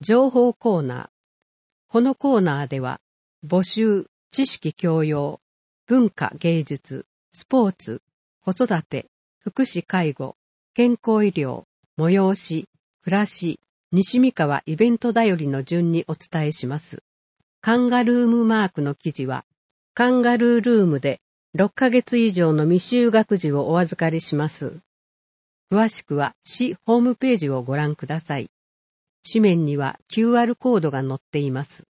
情報コーナー。このコーナーでは、募集、知識教養、文化芸術、スポーツ、子育て、福祉介護、健康医療、催し、暮らし、西三河イベントだよりの順にお伝えします。カンガルームマークの記事は、カンガルールームで6ヶ月以上の未就学児をお預かりします。詳しくは市ホームページをご覧ください。紙面には QR コードが載っています。